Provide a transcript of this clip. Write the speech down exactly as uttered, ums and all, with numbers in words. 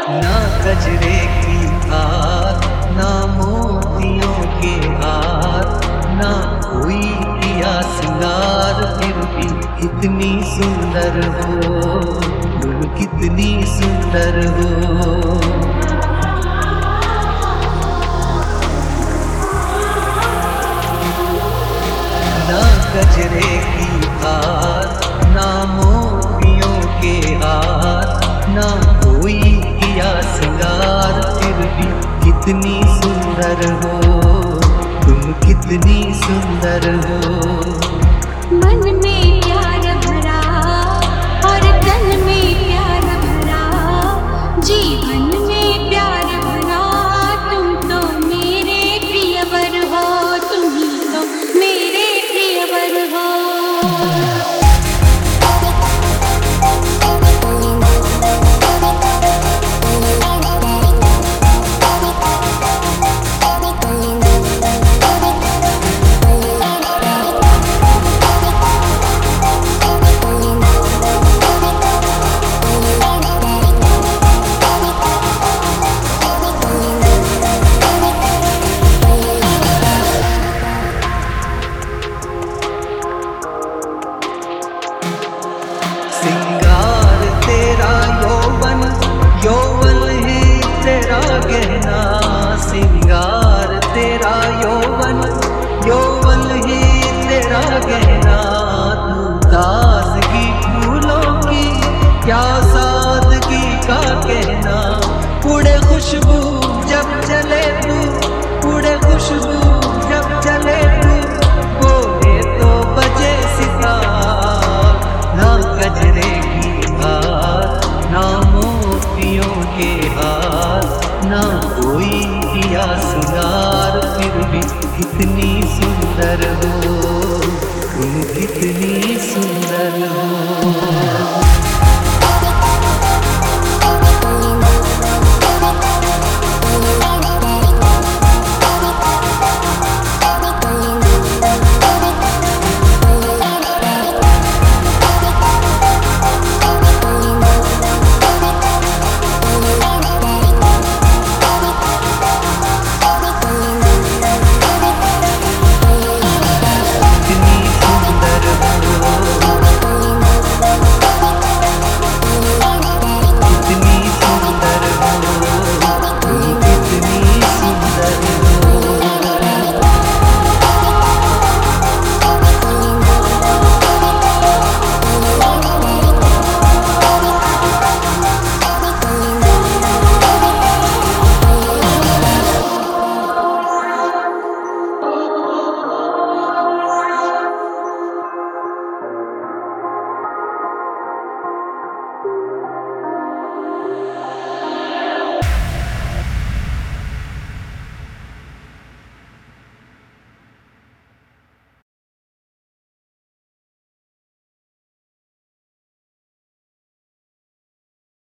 ना गजरे की धार, ना मोतियों के हार, ना कोई किया सिंगार, फिर भी कितनी सुंदर हो तुम, कितनी सुंदर हो। ना गजरे की धार, ना मोतियों के हार, ना कोई किया सिंगार, फिर भी कितनी सुंदर हो तुम, कितनी सुंदर हो। मन में प्यार भरा और तन में प्यार भरा, जीवन में प्यार भरा, तुम तो मेरे प्रियवर हो, तुम ही तो मेरे प्रियवर हो। सिंगार तेरा यौवन, यौवन ही तेरा गहना, सिंगार तेरा यौवन, यौवन ही तेरा गहना। तू ताजगी फूलों की, क्या सादगी का कहना, उड़े खुशबू जब चले तू, उड़े खुशबू जब चले तू, बोले तो बजे सितार। ना गजरे की हार, ना मोतियों के हार, ना कोई किया सिंगार, फिर भी कितनी